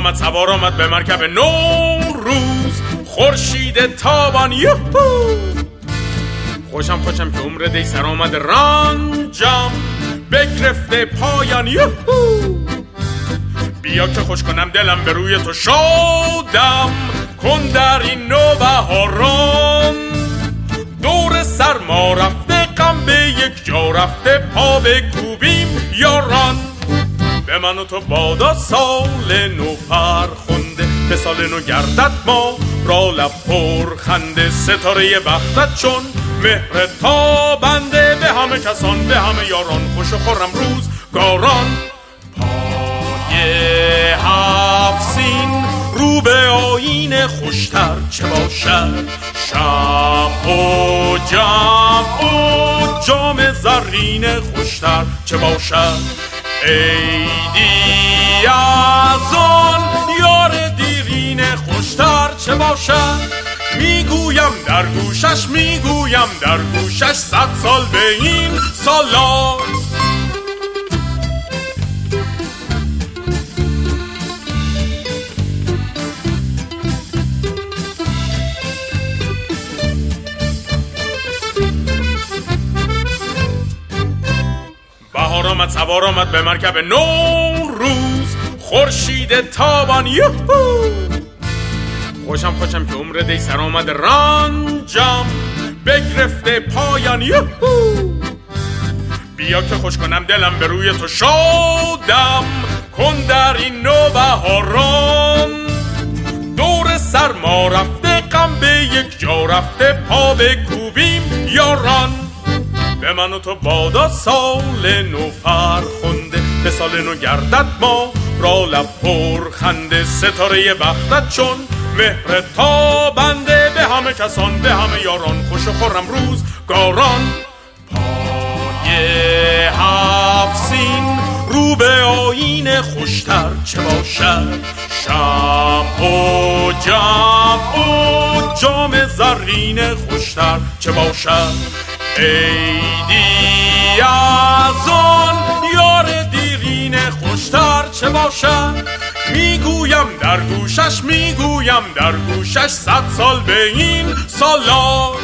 آمد سوار آمد به مرکب نوروز، خورشید تابان یوهو. خوشم که عمر دی سر آمد رنجم بگرفته پایان یوهو. بیا که خوش کنم دلم به روی تو شادم کن در این نوبهاران. دور سرما رفته غم به یک جا رفته پا بکوبیم یاران. به من و تو بادا سال نو فرخنده، به سال نو گردد ما را لب پر خنده. ستاره بختت چون مهر تابنده، به همه کسان به همه یاران خوش و خرم روزگاران. پای هفت سین رو به آیین خوشتر چه باشد، شب و جمع و جام زرین خوشتر چه باشد. عیدی از آن یار دیرین خوشتر چه باشد. میگویم در گوشش میگویم در گوشش 100 سال به این سالار. بهار آمد سوار آمد به مرکب نوروز، خورشید تابان یوهو. خوشم که عمر دی سر آمد رنجم بگرفته پایان یوهو. بیا که خوش کنم دلم به روی تو شادم کن در این نوبهاران. دور سرما رفته غم به یک جا رفته پا بکوبیم یاران. به من و تو بادا سال نو فرخنده، به سال نو گردد ما را لب پر خنده. ستاره بختت چون مهر تابنده، به همه کسان به همه یاران خوش و خرم روزگاران. پای هفت سین رو به آیین خوشتر چه باشد، شب و جمع و جام زرین خوشتر چه باشد. عیدی از آن یار دیرین خوشتر چه باشد. میگویم در گوشش میگویم در گوشش 100 سال به این سالار.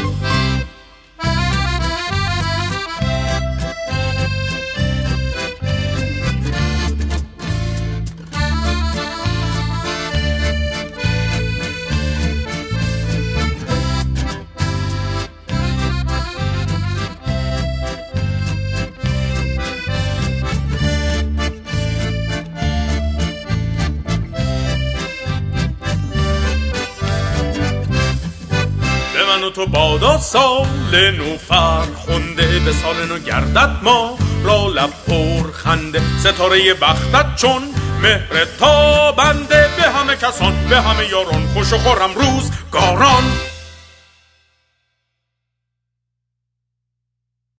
من و تو بادا سال نو فرخنده، به سال نو گردد ما را لب پر خنده. ستاره بختت چون مهر تابنده، به همه کسان به همه یاران خوش و خرم روزگاران.